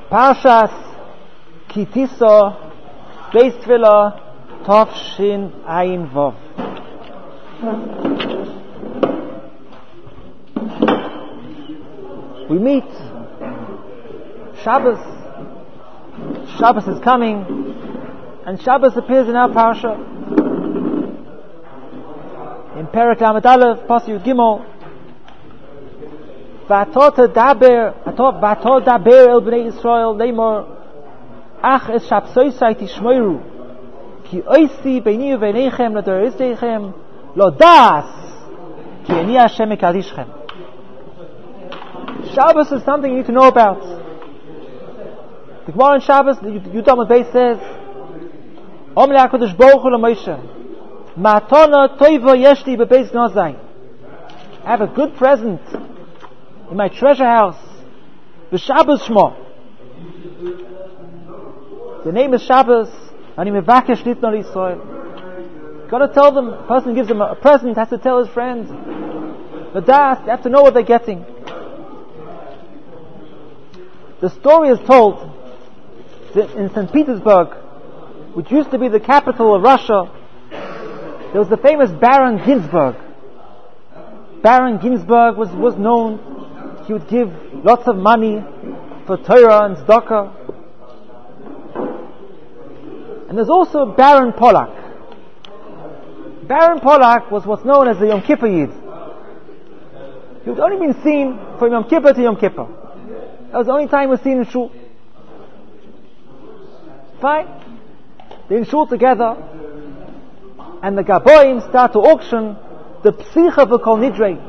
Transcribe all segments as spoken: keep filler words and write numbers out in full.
Parshas Ki Tiso Beis Tefillah Tov Shin Ayin Vov. We meet Shabbos. Shabbos is coming, and Shabbos appears in our parsha in Perek Lamed Aleph, Pasuk Gimel. V'ato tedaber, v'ato daber el bnei Yisrael leimor, ach es shabsoisai tishmoiru, ki oisi beini uveneichem l'doreisechem lo das, ki ani Hashem mekadishchem. Shabbos is something you need to know about. The Gemara in Shabbos, the Yud Amud Beis says, Om le'HaKadosh Baruch Hu l'Moshe, Matana toiva yeshli bebeis nazai. I have a good present in my treasure house. The Shabbos Shmo. The name is Shabbos. Ani mevakesh litno l'Yisrael. Got to tell them. A person gives them a present has to tell his friends. The das, they have to know what they're getting. The story is told that in Saint Petersburg, which used to be the capital of Russia, there was the famous Baron Ginsburg. Baron Ginsburg was, was known. He would give lots of money for Torah and tzedakah. And there's also Baron Polak. Baron Polak was what's known as the Yom Kippur Yid. He had only been seen from Yom Kippur to Yom Kippur. That was the only time he was seen in shul. Fine. They're in shul together, and the Gaboim start to auction the Psicha for Kol Nidrei.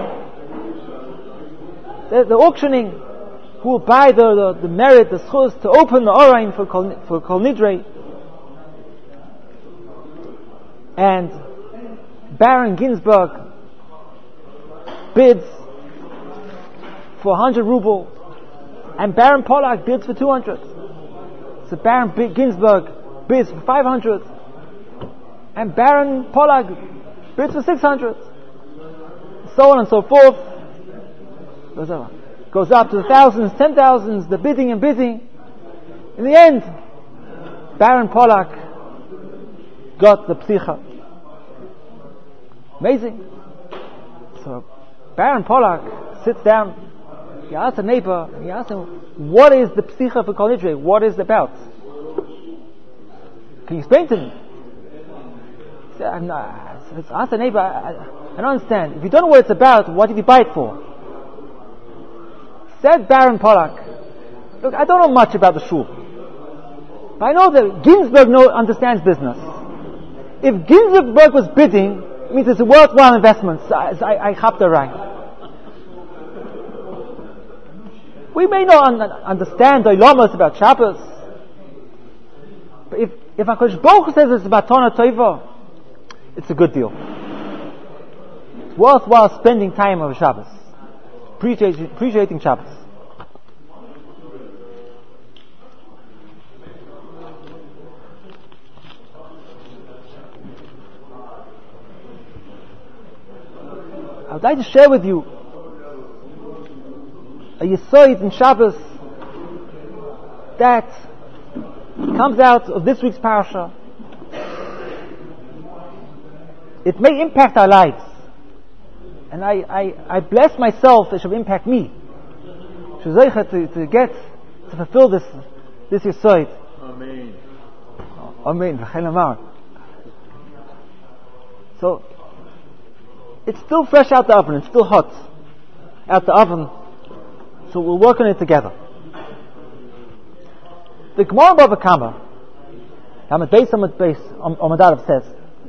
They're, they're auctioning who will buy the, the, the merit, the schus, to open the Orain for Kol, for Kol Nidrei. And Baron Ginsburg bids for one hundred ruble, and Baron Polak bids for two hundred. So Baron Ginsburg bids for five hundred, and Baron Polak bids for six hundred. So on and so forth. Goes up, goes up to the thousands, ten thousands, the bidding and bidding. In the end, Baron Polak got the psicha. Amazing. So Baron Polak sits down. He asks a neighbor, and he asks him, what is the psicha for Kol Nidrei? What is it about? Can you explain to me? He said, I'm not, ask the neighbor, I, I don't understand. If you don't know what it's about, what did you buy it for? Said Baron Polak, look, I don't know much about the shul, but I know that Ginsburg know, understands business. If Ginsburg was bidding, it means it's a worthwhile investment. So I, I, I have the right. We may not un- understand the ilamas about Shabbos, but if if HaKadosh Baruch Hu says it's about Tana Tova, it's a good deal. It's worthwhile spending time over Shabbos, appreciating, appreciating Shabbos. I would like to share with you a Yesod in Shabbos that comes out of this week's parasha. It may impact our lives, and I, I, I bless myself that it should impact me. To, to get to fulfill this this Yesod. Amen. Amen. So it's still fresh out the oven. It's still hot out the oven. So we'll work on it together. The Gemara Bava Kama, Amud Beis Amud Beis Amud Aleph says,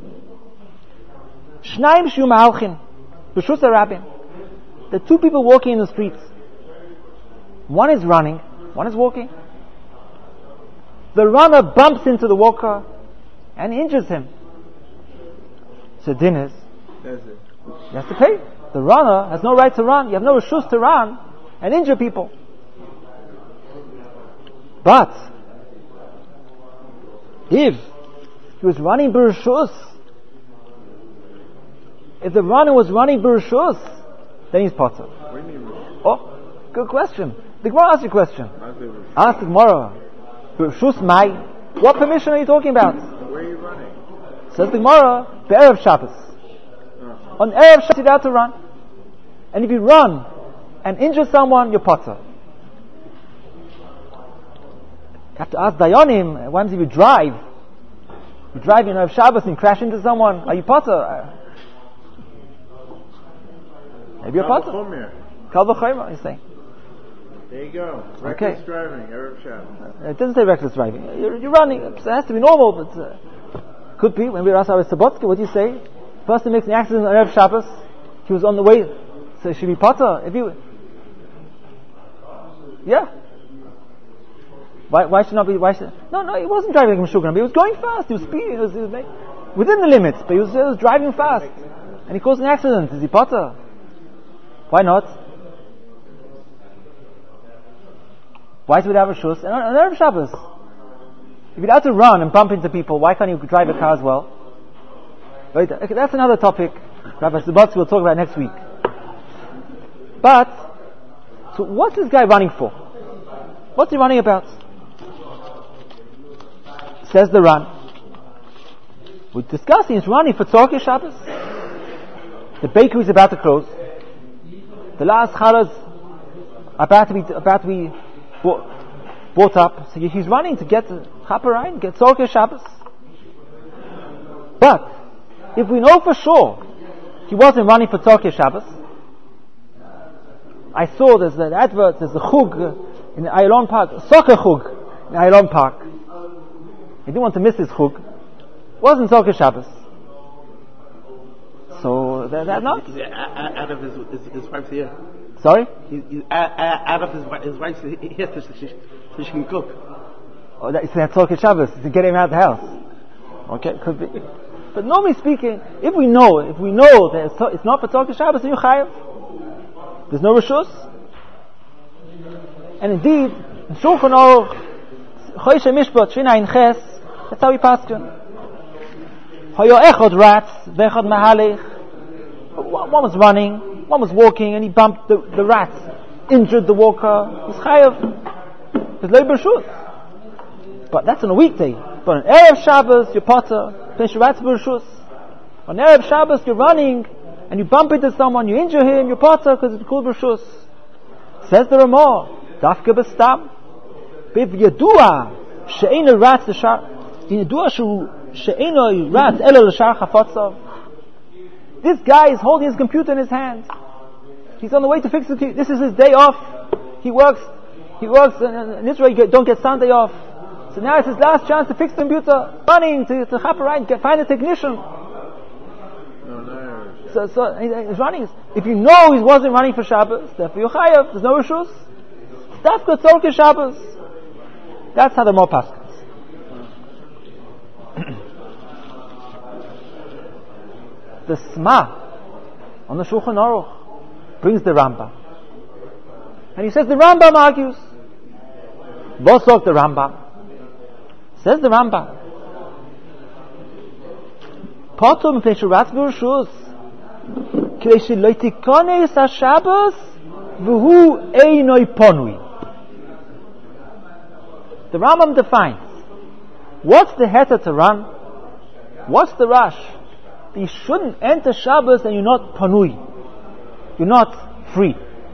Shnaim shu ma'alchin b'shus harabim. The two people walking in the streets. One is running, one is walking. The runner bumps into the walker and injures him. So din is, he has to pay. The runner has no right to run. You have no reshus to run and injure people. But if he was running b'reshus, if the runner was running b'reshus, then he's potter. Oh, good question. The Gemara asks you a question. Ask the Gemara. Shus Mai. What permission are you talking about? Where are you running? Says the Gemara, Be'erev Shabbos. Oh. On Erev Shabbos, you're allowed to run. And if you run and injure someone, you're potter. You have to ask Dayanim, what happens if you drive? You drive in Erev Shabbos and crash into someone, are you potter? Maybe you're potter. Kal v'chomer, you're saying. There you go. Reckless Okay. driving, Erev Shabbos. It doesn't say reckless driving. You're, you're running. It has to be normal, but uh, could be. When we were asked about Sabotsky, what do you say? Person makes an accident on Erev Shabbos. He was on the way, so should be potter. If you, yeah. Why? Why should not be? Why should? No, no. He wasn't driving like a Meshuggah. He was going fast. He was speeding. He was, he was make, within the limits, but he was, he was driving fast, and he caused an accident. Is he potter? Why not? Why is it without a shus? And on Erev Shabbos, if you're allowed to run and bump into people, why can't you drive a car as well? Right? Okay, that's another topic. Rabbi Sabotsky will talk about next week. But, so what's this guy running for? What's he running about? Says the Ran. We're discussing, he's running for Tzorkei Shabbos. The bakery is about to close. The last challahs are about to be, about to be bought, bought up. So he's running to get Chaperayim, get Tzorkei Shabbos. But, if we know for sure he wasn't running for Tzorkei Shabbos, I saw there's an advert, there's a chug in the Ayalon Park, a soccer chug in the Ayalon Park. He didn't want to miss his chug. Wasn't Tzorkei Shabbos. So, that, that not? He's out of his, his, his wife's ear. Sorry? He's, he's out of his, his wife's ear so she, so she can cook. Oh, that, that's Tzorkei Shabbos, to get him out of the house. Okay, could be. But normally speaking, if we know, if we know that it's, it's not for Tzorkei Shabbos, then you chayav. There's no reshus. And indeed, in Shulchan Aruch, Choishe Mishpat, Shina in Ches, that's how we pass it. Hayo echad rats, vechad mahalech. One was running, one was walking, and he bumped the, the rat, injured the walker. He's chayav. There's no reshus. But that's on a weekday. But on Erev Shabbos, you're potter. Finish your rats b'reshus. On Erev Shabbos, you're running, and you bump into someone, you injure him, you're potter because it's called b'reshus. Says the Ramah, dafke b'stam, biv yadua she'ena rats l'shar, yadua she'ena rats elo l'shar chafotzav. This guy is holding his computer in his hand. He's on the way to fix the computer. This is his day off. He works. He works in Israel. You don't get Sunday off. So now it's his last chance to fix the computer. Running to to Chaperayim, get find a technician. No, no. So so he's running. If you know he wasn't running for Shabbos, therefore you're chayav. There's no reshus. Dafka tzorkei Shabbos. That's how the more paskins. The Sma on the Shulchan Aruch brings the Rambam, and he says the Rambam argues. Vosok the Rambam says the Rambam. Potom feshurat v'rshus k'lei shelo tikones haShabbos v'hu einoi ponui. The Rambam defines what's the heter to run, what's the rush. You shouldn't enter Shabbos and you're not panui. You're not free.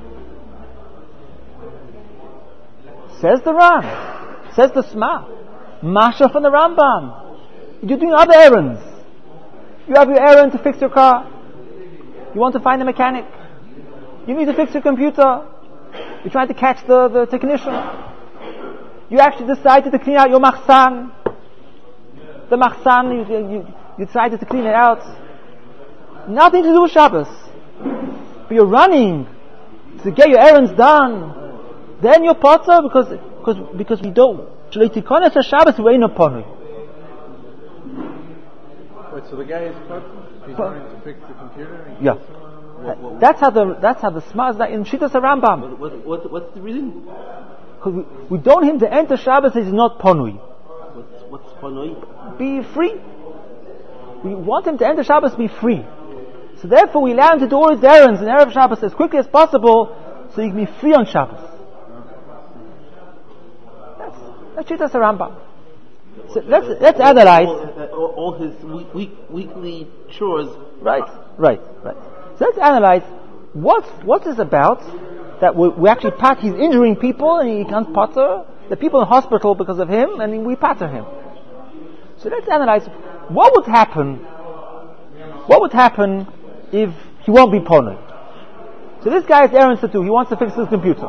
Says the Ram. Says the Sma. Masha from the Rambam. You're doing other errands. You have your errand to fix your car. You want to find a mechanic. You need to fix your computer. You're trying to catch the, the technician. You actually decided to clean out your machsan. The machsan, you, you You decided to clean it out. Nothing to do with Shabbos. But you're running to get your errands done. Then you're potter because because because we don't. Shabbos we ain't upon it. Wait, so the guy is potter? He's But, trying to fix the computer? And yeah. What, what, That's how the that's how the smart is that in Shitas Rambam. What, what, what's the reason? Because we, we don't him to enter Shabbos. He's not ponui. What's what's panoi? Be free. We want him to enter Shabbos to be free. So therefore we allow him to do all his errands in Erev Shabbos as quickly as possible so he can be free on Shabbos. That's Shitas Rambam. So let's let's analyze all, all, all his week, week, weekly chores. Right, right, right. So let's analyze what's what is about that we, we actually pat. He's injuring people and he can't patter. The people in hospital because of him, and we patter him. So let's analyze what would happen. What would happen if he won't be pony? So this guy has errands to do. He wants to fix his computer.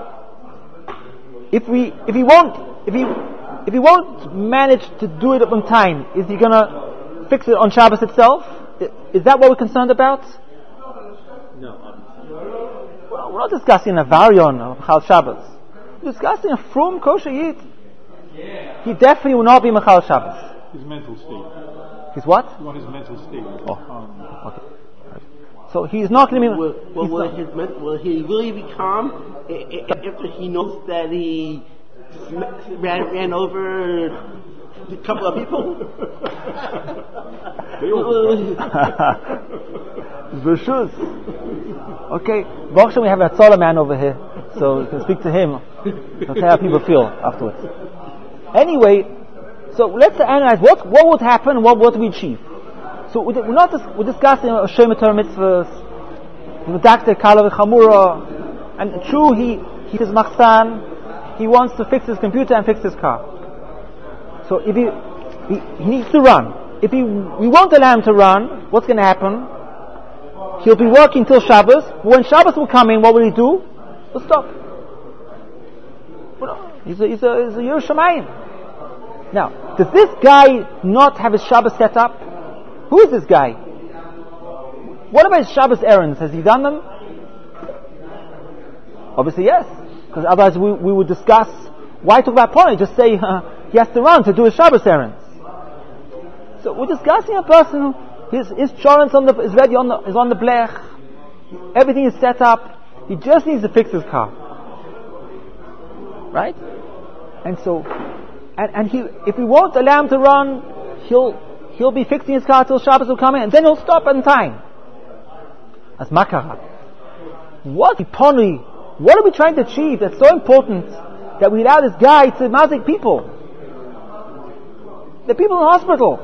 If we, if he won't, if he, if he won't manage to do it on time, is he gonna fix it on Shabbos itself? Is that what we're concerned about? No. Well, we're not discussing a varion of Chal Shabbos. We're discussing a frum kosher yid. He definitely will not be Mechal Shabbos. His mental state. His what? You want his mental state. Oh, okay. So he's not going to be. Will, will, will, not, his, men- will he really be calm if, if he knows that he sm- ran, ran over a couple of people? Rishus. Okay, Baruch we have a Tzala man over here, so you can speak to him. He'll tell how people feel afterwards. Anyway, so let's analyze what what would happen and what would we achieve. So we're not dis- we're discussing a Shema Torah mitzvahs, the Doctor Kala v'Chamura, and true he he is machsan, he wants to fix his computer and fix his car. So if he he, he needs to run, if he we won't allow him to run, what's going to happen? He'll be working till Shabbos. When Shabbos will come in, what will he do? He'll stop. He's a he's a, he's a Yer Shamayim. Now, does this guy not have his Shabbos set up? Who is this guy? What about his Shabbos errands? Has he done them? Obviously yes, because otherwise we, we would discuss why talk about Pony. Just say uh, he has to run to do his Shabbos errands. So we're discussing a person who his his insurance on the is ready on the is on the blech. Everything is set up. He just needs to fix his car, right? And so, and and he if we won't allow him to run, he'll. He'll be fixing his car till Shabbos will come in, and then he'll stop on time. As makara. What pony? What are we trying to achieve that's so important that we allow this guy to mazik people? The people in the hospital.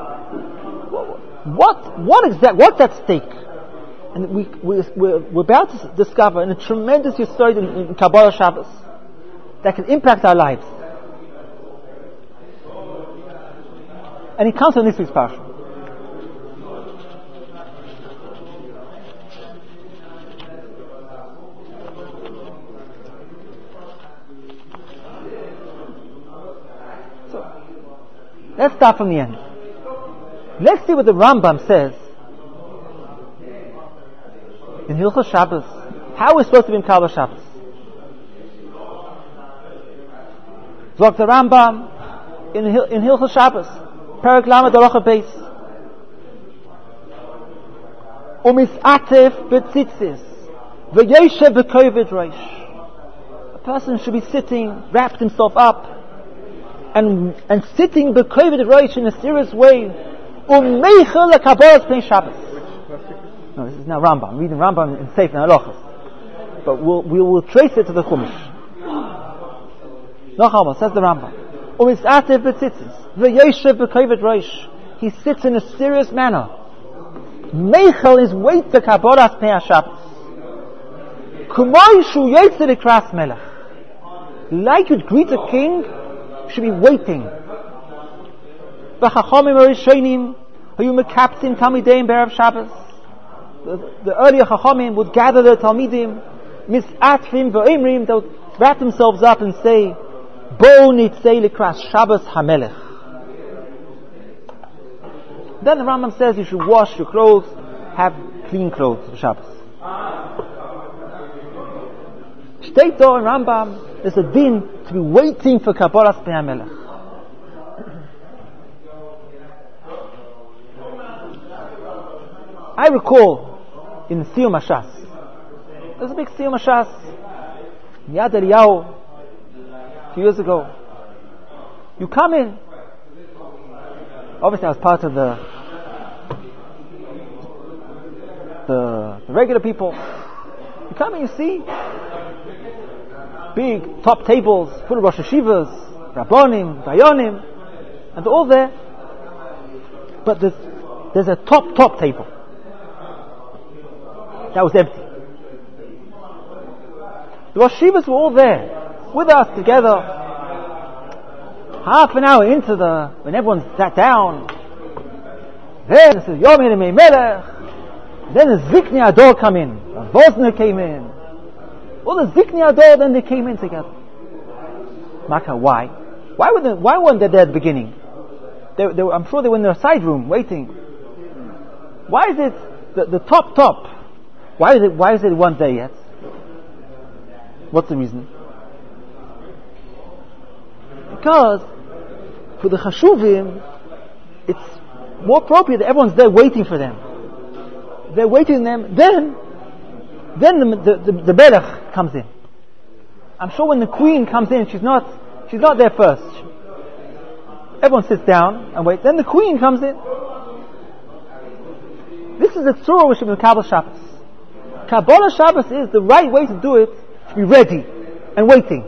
What? What is that? What's at stake? And we, we we're, we're about to discover in a tremendous history in, in Kabbalah Shabbos that can impact our lives. And it comes from this week's parsha. So, let's start from the end. Let's see what the Rambam says in Hilchos Shabbos. How we're supposed to be in Kabbalah Shabbos. Zog the Rambam in Hil- in Hilchos Shabbos. Perek Lamed Halacha Beis. Umisatef betzitzis, v'yoshev b'kovid reish. A person should be sitting, wrapped himself up, and and sitting b'kovid reish in a serious way. Umeichel lekabolas pnei Shabbos. No, this is now Rambam. I'm reading Rambam in Sefer Halachos, but we'll we will trace it to the Chumash. Noch says the Rambam. Umisatef betzitzis. V'yoshev b'kovid reish. He sits in a serious manner. Meichel is wait the Kabbalas Pnei Shabbos. Kumay shu yetzer likras melech. Like you'd greet a king, should be waiting. V'chachamim harishonim hayu mekapsim talmideim b'erev Shabbos. The, the earlier chachamim would gather the talmidim, misatfim v'oimrim, they would wrap themselves up and say, Bo nitzei likras Shabbos hamelech. Then the Rambam says you should wash your clothes, have clean clothes for Shabbos. Steht da in Rambam, there's a din to be waiting for Kabbalas Pnei HaMelech. I recall in Siyum HaShas, there's a big Siyum HaShas, Yad Eliyahu, a few years ago. You come in, obviously I was part of the the, the regular people. You come and you see big top tables full of Rosh Hashivas, Rabbonim, Dayanim, and they're all there. But there's, there's a top, top table that was empty. The Rosh Yeshivas were all there, with us together. Half an hour into the, when everyone sat down, then it says, Yom Yemei Melech. Then the Zikni Ador come in, the Vosner came in. All the Zikni Ador, then they came in together. Maka, why? Why were they, why weren't they there at the beginning? They, they were, I'm sure they were in their side room waiting. Why is it the, the top top? Why is it why is it one day yet? What's the reason? Because for the Chashuvim, it's more appropriate that everyone's there waiting for them. They're waiting for them. Then, then the the, the, the Melech comes in. I'm sure when the queen comes in, she's not she's not there first. Everyone sits down and waits. Then the queen comes in. This is the tzura which is in Kabbalah Shabbos. Kabbalah Shabbos is the right way to do it, to be ready and waiting.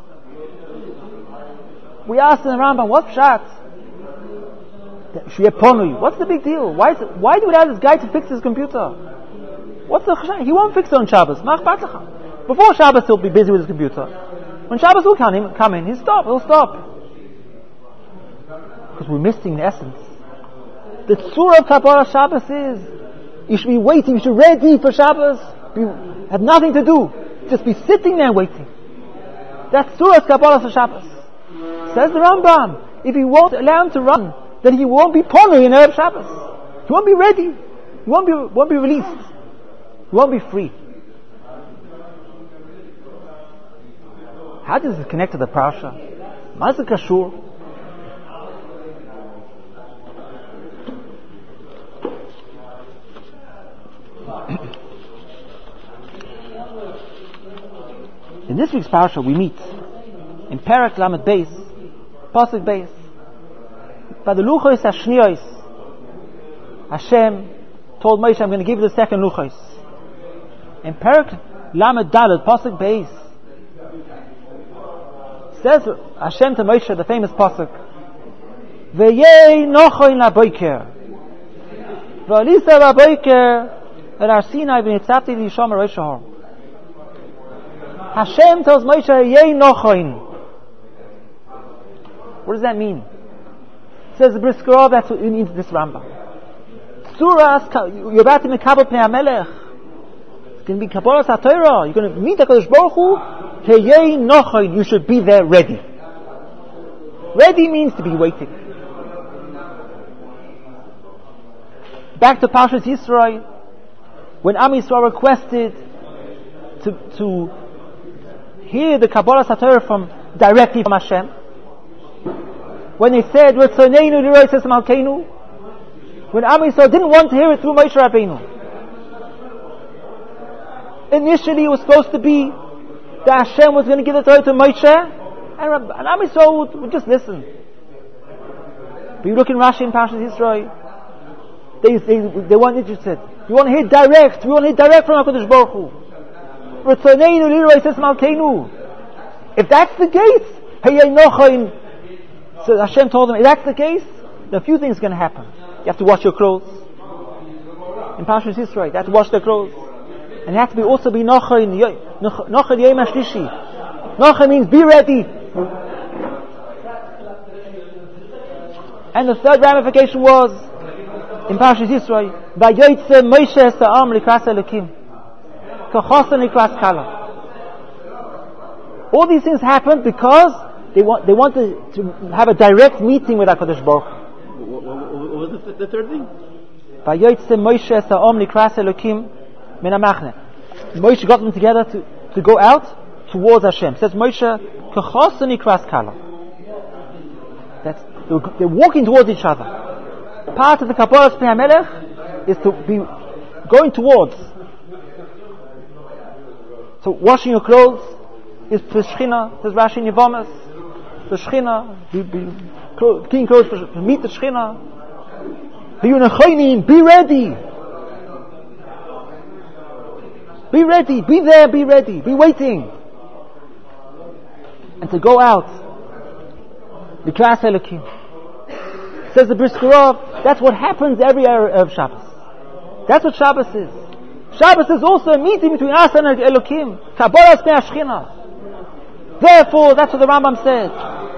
We asked in the Rambam, what's pshat? What's the big deal? Why is it, why do we have this guy to fix his computer? What's the chashav? He won't fix it on Shabbos. Before Shabbos he'll be busy with his computer. When Shabbos will come in, come in he'll stop. He'll stop. Because we're missing the essence. The tzura of Kabbalah Shabbos is you should be waiting. You should be ready for Shabbos. You have nothing to do. Just be sitting there waiting. That's tzura of Kabbalah Shabbos. Says the Rambam. If he won't allow him to run, then he won't be ponu in Erev Shabbos. He won't be ready. He won't be won't be released. He won't be free. How does this connect to the parasha? Ma'aseh Kashur. In this week's parasha, we meet in Perek Lamed Beis, Pasuk Beis, by the Luchos Hashnios. Hashem told Moshe, "I'm going to give you the second Luchos." In Perek Lamed Daled, Pasuk Beis, says Hashem to Moshe, the famous pasuk, "V'yei nochoin laboiker, v'alisa laboiker, v'nar Sinai v'nitzapti v'yisham arosh ha'or." Hashem tells Moshe, "Yei nochoin." What does that mean? Says the Briskerov, that's what it means this Rambam. Surah, you're about to be Kabbalah Pnei HaMelech. It's going to be Kabbalah HaTorah. You're going to meet HaKadosh Baruch Hu. Yei nochoin. You should be there ready. Ready means to be waiting. Back to Parshas Yisro, when Am Yisrael requested to to hear the Kabbalah HaTorah from directly from Hashem. When they said, "Retzoneinu liroi es Malkeinu," when Am Yisrael didn't want to hear it through Moshe Rabbeinu. Initially, it was supposed to be that Hashem was going to give the Torah to Moshe, and, and Am Yisrael would, would just listen. But you look in Rashi and Parshas Yisro, they, they they weren't interested. You want to hear direct. We want to hear direct from HaKadosh Baruch Hu. Retzoneinu liroi es Malkeinu. If that's the case, Hayei nochoin. So Hashem told them, if that's the case, then a few things are going to happen. You have to wash your clothes. In Parshas Yisro, you have to wash their clothes. And you have to be also be nochoin, nochoin yom hashlishi. Nochoin means be ready. And the third ramification was, in Parshas Yisro, Vayotze Moshe sa'am likras Elokim, kachosan likras kala. All these things happened because They want. They wanted to have a direct meeting with HaKadosh Baruch Hu. What, what, what was the, the third thing? Vayotze Moshe sa'om likras Elokim min hamachne. Moshe got them together to, to go out towards Hashem. It says Moshe kachosan likras kala. That's they're walking towards each other. Part of the Kabbalah Pnei HaMelech is to be going towards. So washing your clothes is for Shechina. Says Rashi in Yevomas. The Shechina, be, be clean clothes to meet the Shechina. Be unechoinin, be ready. Be ready, be there, be ready, be waiting. And to go out Likras Elokim. Says the Brisker Rov, that's what happens every hour of Shabbos. That's what Shabbos is. Shabbos is also a meeting between us and Elokim. Kabbalas Pnei Ashchina. Therefore, that's what the Rambam said.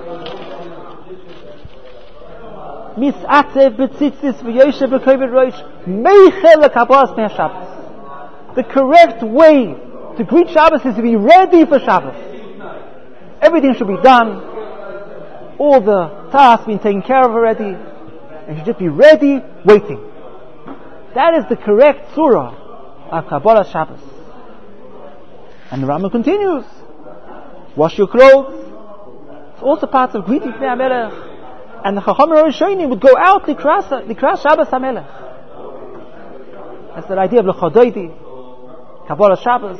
Mis'atev b'tzitzis v'yoshev b'koved rosh meichel lekabbalas Pnei Shabbos. The correct way to greet Shabbos is to be ready for Shabbos. Everything should be done. All the tasks being taken care of already. And you should just be ready, waiting. That is the correct surah of Kabbalah Shabbos. And the Rambam continues. Wash your clothes. It's also part of greeting Pnei HaMelech. And the Chachamim Rishonim would go out Likras Shabbos HaMelech. That's the idea of L'chodoidi, Kabbalah Shabbos.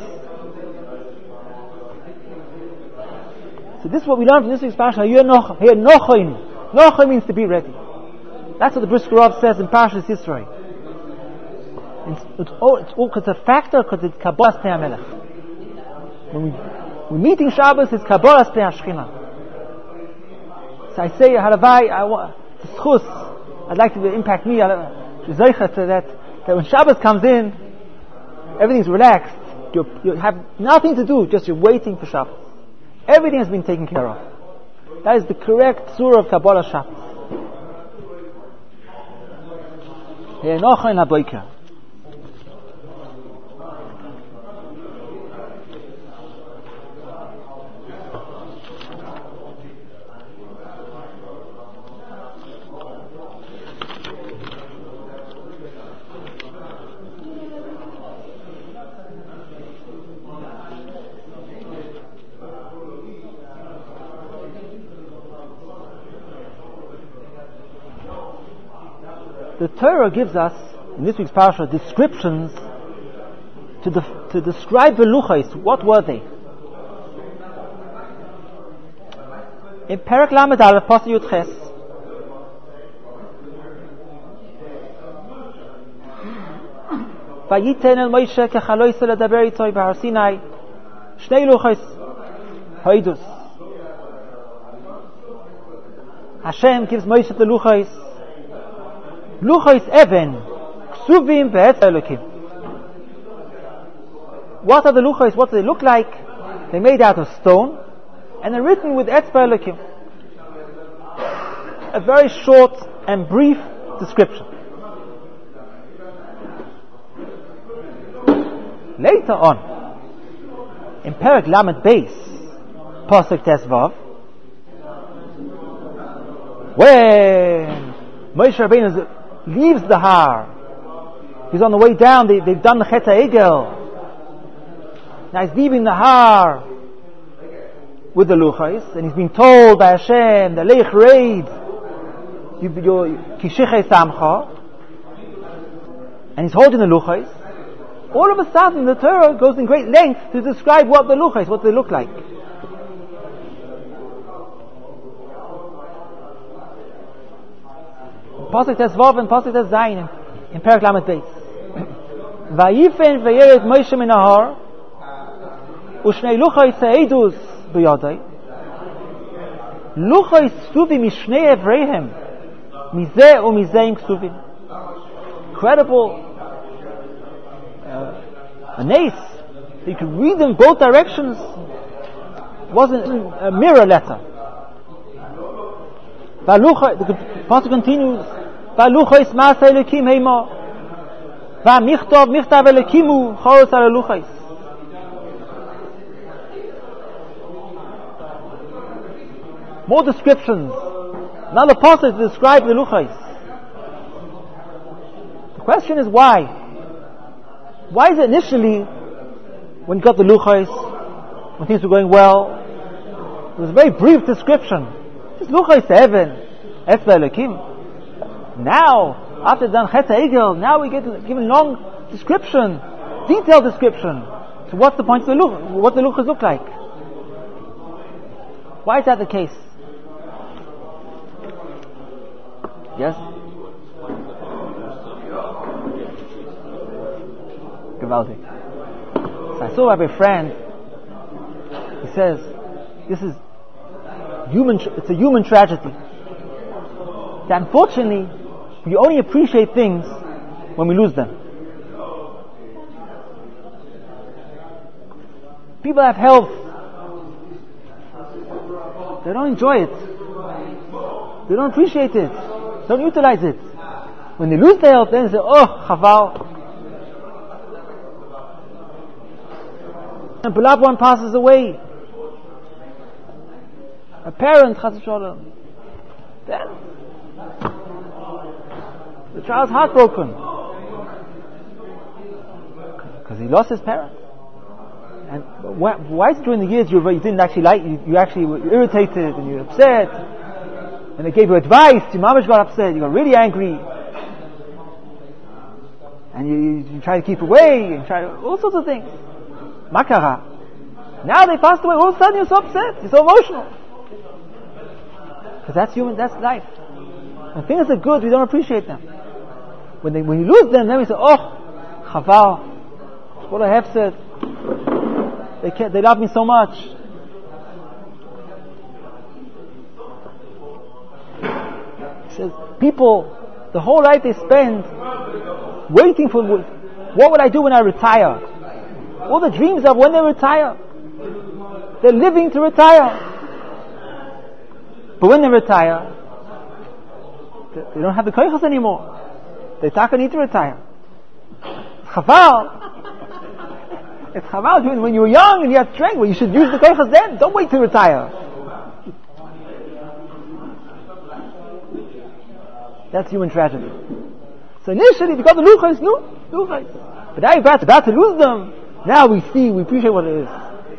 So this is what we learn from this week's parasha. Here Nochoin. Nochoin means to be ready. That's what the Brisker Rov says in Parashas Yisro. It's, it's, all, it's, all, it's a factor because it's Kabbalas Pnei HaMelech. When we, we're meeting Shabbos, it's Kabbalas Pnei Ashchina. So I say, Haravai, I want the schus. I'd like to impact me. To that that when Shabbos comes in, everything's relaxed. You you have nothing to do. Just you're waiting for Shabbos. Everything has been taken care of. That is the correct surah of Kabbalah Shabbos. He'enocha in haboiker. The Torah gives us, in this week's parasha, descriptions to, the, to describe the luchos. What were they? In Perek Lamed Aleph, Pasuk Yud Ches, Vayiten el Moshe kechalois ledaber ito b'Har Sinai, shnei luchos, hoidus. Hashem gives Moshe the luchos. Luchos even, ksuvim ve'etz elokim. What are the luchos? What do they look like? They're made out of stone, and they're written with etz elokim. A very short and brief description. Later on, in Perek Lamed Beis, Pasuk Tesvav, when Moshe Rabbeinu leaves the Har, he's on the way down, they, they've done the Chet HaEgel. Now he's leaving the Har with the Luchos, and he's been told by Hashem, the Leich Reid, Kishichei Samcha, and he's holding the Luchos. All of a sudden the Torah goes in great length to describe what the Luchos, what they look like. Pasuk Tesvav and Pasuk Tes Zayin in Perek Lamed Beis. Vayifen ve'yered Moshe min hahar u'shnei luchos ha'edus b'yadai luchos ksuvim mishnei evreihem mizeh u'mizeh ksuvim. Incredible uh, a nace. You could read them both directions. It wasn't a mirror letter. The Pasuk continues. V'luchos ma'aseh Elokim heima v'michtav michtav Elokimu choros al luchos. More descriptions. Another passage to describe the luchos. The question is why? Why is it initially, when you got the luchos, when things were going well, it was a very brief description. Just luchos seven, etz Elokim. Now, after done Chet HaEgel, now we get given long description, detailed description. So what's the point of the luch? What the luchos look like? Why is that the case? Yes? Gewaltig. So I saw Rabbi Friend, he says, this is human, it's a human tragedy. That unfortunately, we only appreciate things when we lose them. People have health. They don't enjoy it. They don't appreciate it. They don't utilize it. When they lose their health, then they say, oh, chaval. And a beloved one passes away. A parent, chas v'sholem. Then the child's heartbroken because he lost his parent. And why, why is it during the years you, you didn't actually like, you, you actually were irritated and you were upset, and they gave you advice, your mamash got upset, you got really angry, and you, you, you try to keep away, and try all sorts of things. Makara. Now they passed away, all of a sudden you're so upset, you're so emotional. Because that's human, that's life. When things are good, we don't appreciate them. When they, when you lose them, then we say, oh, chaval, what I have said. They can't, they love me so much. He says, people, the whole life they spend waiting for, what would I do when I retire? All the dreams of when they retire. They're living to retire. But when they retire, they don't have the koichos anymore. They talk and need to retire. Chaval. It's chaval when you were young and you had strength. Well, you should use the koichos then. Don't wait to retire. That's human tragedy. So initially, because the luchos, no, luchos. But now you're about, about to lose them. Now we see, we appreciate what it is.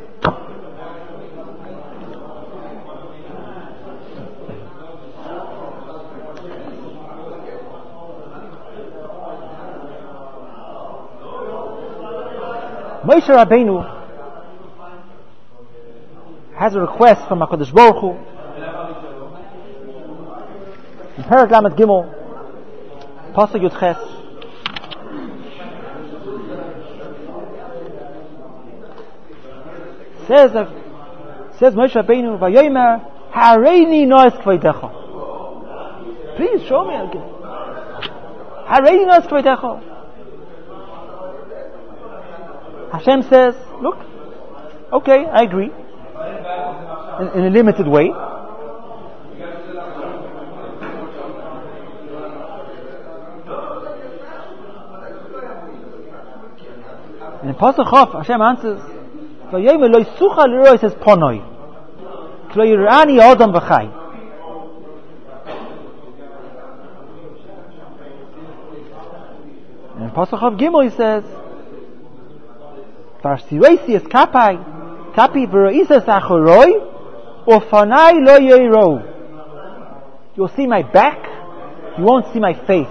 Moshe Rabbeinu has a request from HaKadosh Baruch Hu in Perek Lamed Gimel, Pasuk Yud Ches. Says that, says Moshe Rabbeinu, Vayomer Hareini Noes Kvodecha. Please show me again. Hareini Noes Kvodecha. Hashem says, look, okay, I agree, in, in a limited way. And in Pasuk Chof, Hashem answers, V'yomer lo yisucha l'roi, says ponoi, k'lo yirani odom v'chai. And in Pasuk Chof Gimel he says, Varsiresi es kapai, kapi v'ro'isas achoroi, ufanai lo yoiro. You'll see my back, you won't see my face.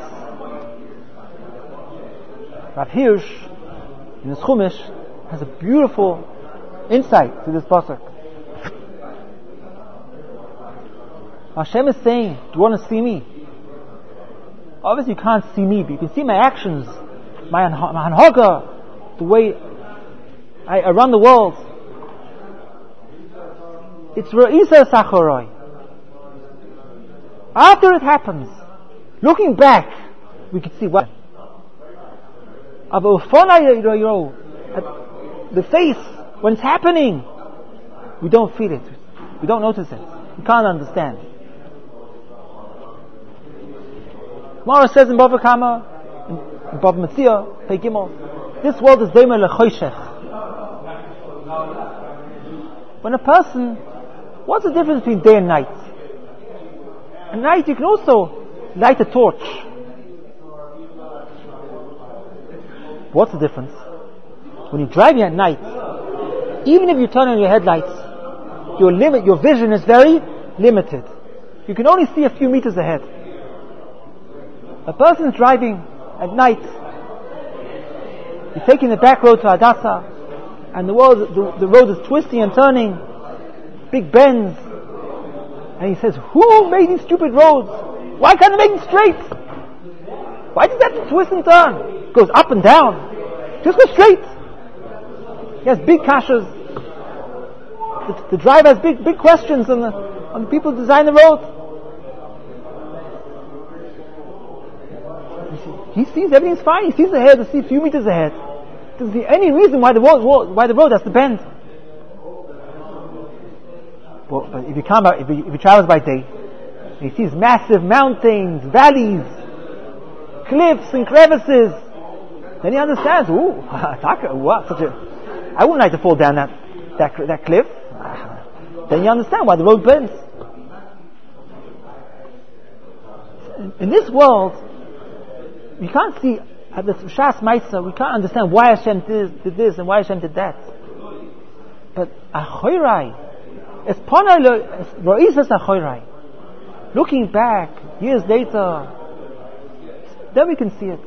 Rav Hirsch, in his Chumash, has a beautiful insight to this pasuk. Hashem is saying, do you want to see me? Obviously you can't see me, but you can see my actions, my hanhaga, the way I, I run the world. It's Ra'isa Sacharoi. After it happens, looking back, we can see what. The face, when it's happening, we don't feel it. We don't notice it. We can't understand. Mara says in Bava Kama, in Bava Metzia, Pei Gimel, this world is Domer lechoshech. When a person, what's the difference between day and night? At night you can also light a torch. What's the difference? When you're driving at night, even if you turn on your headlights, your limit, your vision is very limited. You can only see a few meters ahead. A person is driving at night, he's taking the back road to Hadassah, and the road, the, the road is twisting and turning, big bends, and he says, who made these stupid roads? Why can't they make them straight? Why does that have to twist and turn? It goes up and down. Just go straight. He has big kashas. The, the driver has big, big questions, and the, on the people who design the road. He sees everything's fine. He sees ahead. He sees a few meters ahead. Doesn't see any reason why the road why the road has to bend. But, but if you come, if he, if he travels by day, he sees massive mountains, valleys, cliffs, and crevices. Then he understands. Ooh, what such a! I wouldn't like to fall down that that that cliff. Then you understand why the road bends. In, in this world, we can't see at the Shas Maisa. We can't understand why Hashem did, did this and why Hashem did that. But Achorai, es Ponai Roisas Achorai. Looking back years later, then we can see it.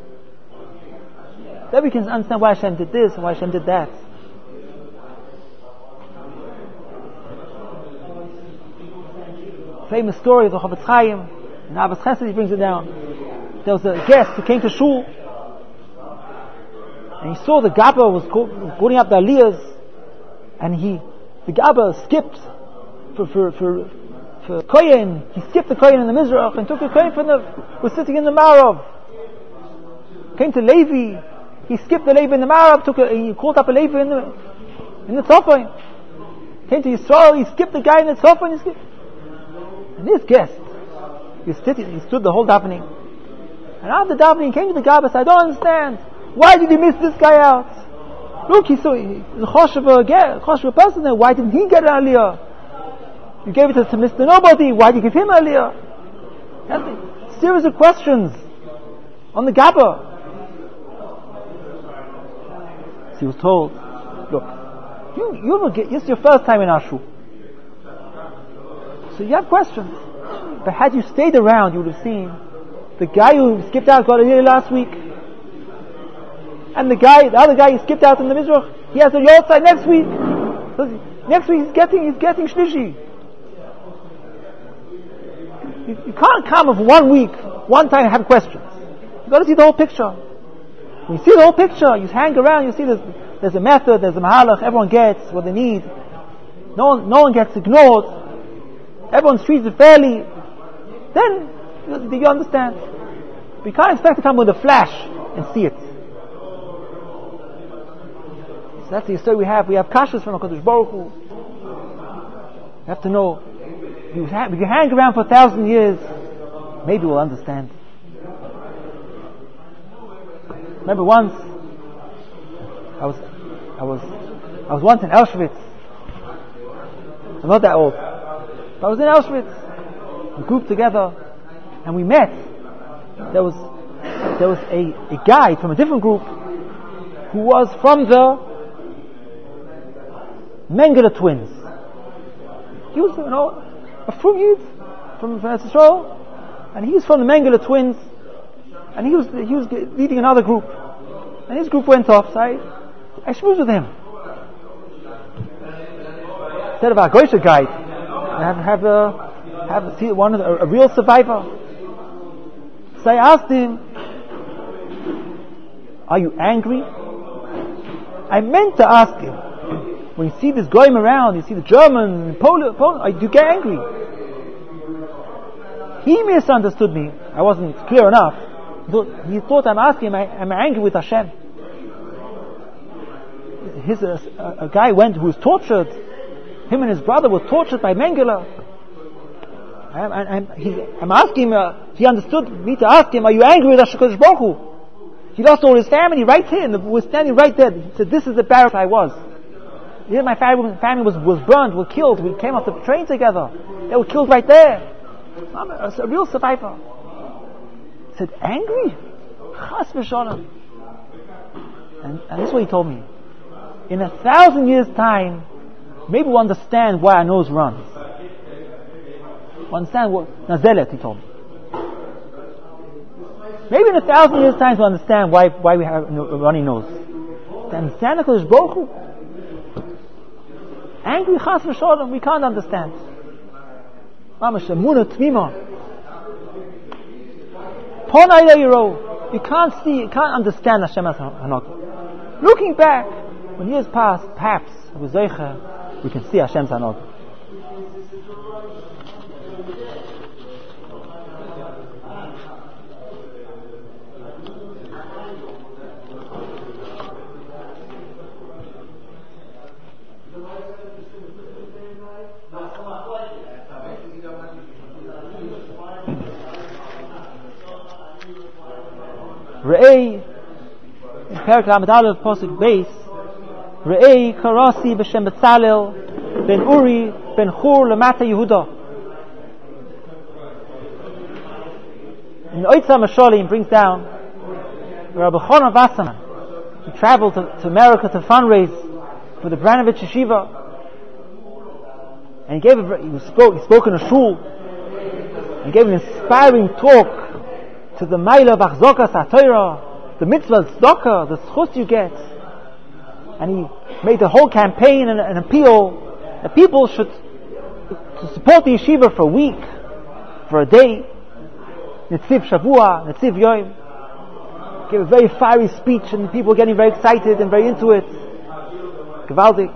Then we can understand why Hashem did this and why Hashem did that. Famous story of the Chofetz Chaim, and Abbas Chesed, he brings it down. There was a guest who came to shul, and he saw the Gabba was putting up the aliyahs, and he, the Gabba skipped for for for for Kohen. He skipped the Kohen in the Mizrach and took a Kohen from the was sitting in the Marav. Came to Levi, he skipped the Levi in the Marav, took a, he called up a Levi in the in the Tzofim. Came to Yisrael, he skipped the guy in the Tzofim. He skipped. And this guest, he stood, he stood the whole davening. And after davening, he came to the Gabba and said, I don't understand. Why did you miss this guy out? Look, he saw he's a choshev person there. Why didn't he get an aliyah? You gave it to, to Mister Nobody. Why did you give him an aliyah? That's a series of questions on the Gabba. So he was told, look, you, you will get, this is your first time in our shul. So you have questions. But had you stayed around, you would have seen the guy who skipped out got a year last week, and the guy, the other guy who skipped out in the Mizrach, he has a Yortzeit next week. So next week he's getting he's getting Shlishi. You, you can't come of one week, one time and have questions. You've got to see the whole picture. When you see the whole picture, you hang around, you see there's, there's a method, there's a mahalach, everyone gets what they need. No one, no one gets ignored. Everyone's treated fairly. Then do you understand? We can't expect to come with a flash and see it. So that's the story we have. We have kashas from HaKadosh Baruch Hu. You have to know. You ha- if you hang around for a thousand years, maybe we'll understand. Remember once, I was, I was, I was once in Auschwitz. I'm not that old, but I was in Auschwitz. We grouped together, and we met. There was, there was a, a guy from a different group who was from the Mengele twins. He was, you know, a from Yid from Eretz Yisrael, and he's from the Mengele twins, and he was he was leading another group, and his group went off. So I, I schmoozed with him. Instead of our Goysher guide, I have have a have see one of the, a, a real survivor. So I asked him, "Are you angry?" I meant to ask him. When you see this going around, you see the German, Poland, Poland, do you get angry? He misunderstood me. I wasn't clear enough. He thought I'm asking him, am I angry with Hashem? His, uh, a guy went who was tortured. Him and his brother were tortured by Mengele. I'm, I'm, he, I'm asking him, uh, he understood me to ask him, are you angry with HaKadosh Baruch Hu? He lost all his family right here, and was standing right there. He said, this is the barrack I was. Yeah, my family, family was, was burned, were killed. We came off the train together. They were killed right there. I'm a, a real survivor. He said, angry? Chas v'sholem. And, and this is what he told me. In a thousand years' time, maybe we'll understand why our nose runs. We'll understand what nazelet, he told me. Maybe in a thousand years' time we'll understand why why we have a runny nose. To understand HaKadosh Baruch Hu, angry chas v'sholem, we can't understand. Mamash emunah tmima. Ponai le'yiro. You can't see, you can't understand Hashem as Hanok. Looking back, when years pass, perhaps with Zeicha, we can see Hashem's Hanok. Re'ei, in Perek Lamed Aleph, Posuk Beis, Re'ei karasi b'shem Betzalel, ben Uri, ben Chur, lemata Yehuda. In the Oitzah Mashalim brings down Rabbi Chana Wasserman. He traveled to, to America to fundraise for the Branovich Yeshiva, and he gave a, he spoke he spoke in a shul. He gave an inspiring talk to the Maila of Achzokas HaTorah, the mitzvah of tzedakah, the schus you get. And he made a whole campaign and an appeal that people should to support the yeshiva for a week, for a day. Netziv Shavua, Netziv Yoim. Gave a very fiery speech, and people were getting very excited and very into it. Gewaldig.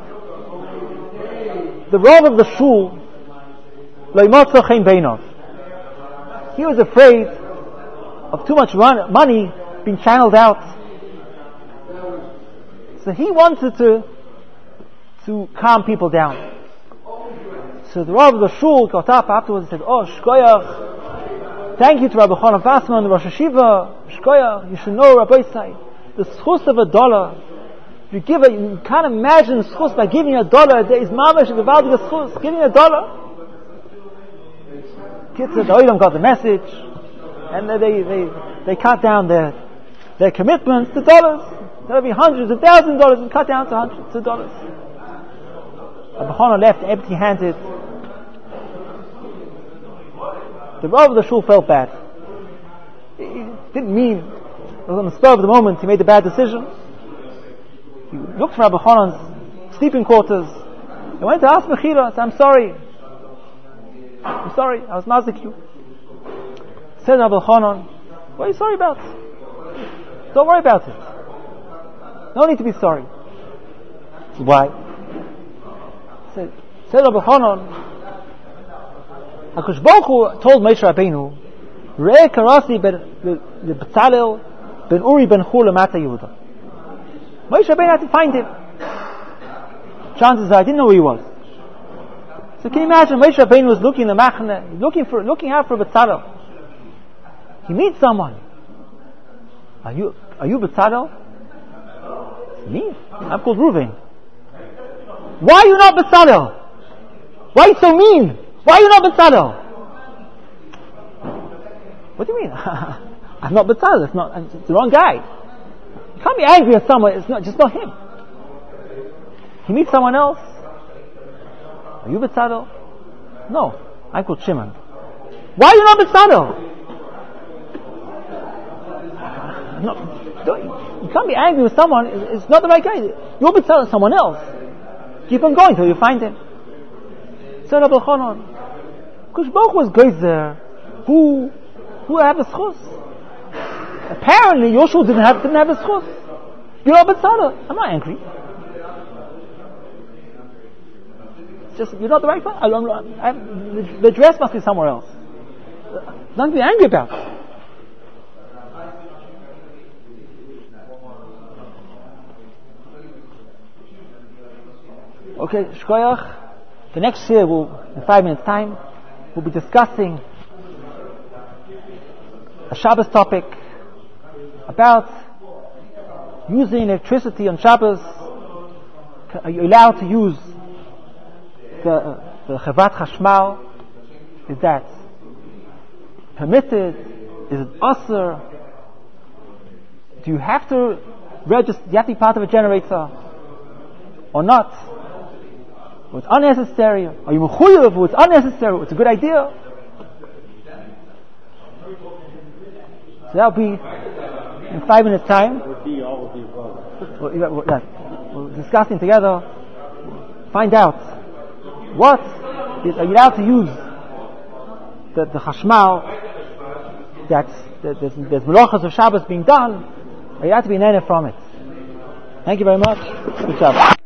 The Rav of the shul, Lo Yimotzo Chen Beinov, he was afraid of too much run, money being channeled out. So he wanted to to calm people down. So the Rav of the shul got up afterwards and said, "Oh, Shkoyach, thank you to Rabbi Chana Wasserman, the Rosh Hashiva. Shkoyach, you should know, Rabbi Say, the schus of a dollar. If you give a, you can't imagine schus by giving a dollar. There is mamash gewaltige schus. Giving a dollar." Kids at the Olam got the message, and they they they cut down their their commitments to dollars. There'll be hundreds of thousands of dollars and cut down to hundreds of dollars. Rabbi Chana left empty-handed. The Rav of the shul felt bad. He didn't mean, it was on the spur of the moment, he made a bad decision. He looked for Rabbi Chana's sleeping quarters. He went to ask Mechila, said, I'm sorry. I'm sorry, I was mazik you. Said Rabbi Chanan, what are you sorry about? Don't worry about it. No need to be sorry. Why? Said, said Rabbi Chanan, HaKadosh Baruch Hu told Moshe Rabbeinu, Re'eh karasi ben Betzalel ben Uri ben Chur lemata Yehuda. Moshe Rabbeinu had to find him. Chances are I didn't know where he was. So can you imagine Moshe Rabbeinu was looking in the Machane, looking for, looking out for Betzalel. He meets someone. Are you, are you Betzalel? Me? I'm called Reuven. Why are you not Betzalel? Why are you so mean? Why are you not Betzalel? What do you mean? I'm not Betzalel. It's not. It's the wrong guy. You can't be angry at someone. It's not just not him. He meets someone else. Are you Betzalel? No, I'm called Shimon. Why are you not Betzalel? No, don't, you can't be angry with someone. It's, it's not the right guy. You're Betzalel, someone else. Keep on going till you find him. So Rabbi Chanan, because Baruch was great there. Who, who have a schus? Apparently, Yoshua didn't have didn't have a schus. You're not Betzalel. I'm not angry. It's just you're not the right one. I don't, I, the, the dress must be somewhere else. Nothing to be angry about. Okay, Shkoyach. The next year, we'll, in five minutes' time, we'll be discussing a Shabbos topic about using electricity on Shabbos. Are you allowed to use the, uh, the Chavat Chashmal? Is that permitted? Is it asur? Do you have to register? Do you have to be part of a generator or not? It's unnecessary. Are you mechuyev? It's unnecessary. It's a good idea. So that'll be in five minutes' time. We'll, we'll discussing together. Find out what is, are you allowed to use the, the chashmal. That's there's, there's melachos of Shabbos being done. Are you allowed to be nene from it? Thank you very much. Good job.